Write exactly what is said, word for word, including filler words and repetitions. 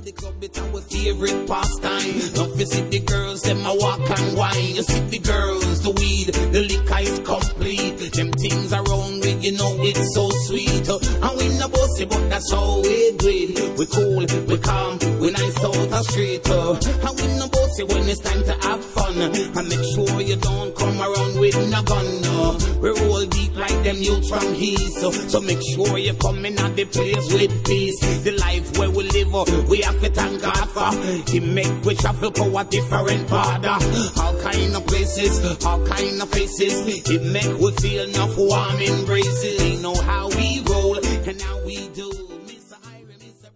the club, it's our favorite pastime. Don't visit the girls, them a walk and wine. You see the girls, the weed, the liquor is complete. Them things around with, you know it's so sweet. And we no bossy, but that's how we do it. We cool, we calm, we nice out the street. And we no bossy when it's time to have fun. And make sure you don't come around with no gun. We roll deep like them youths from east. So, so make sure you come in at the place with peace. The life where we live, we have to thank God for. He make we travel for a different border. All kind of places, all kind of faces. It make we feel enough warm embraces. You know how we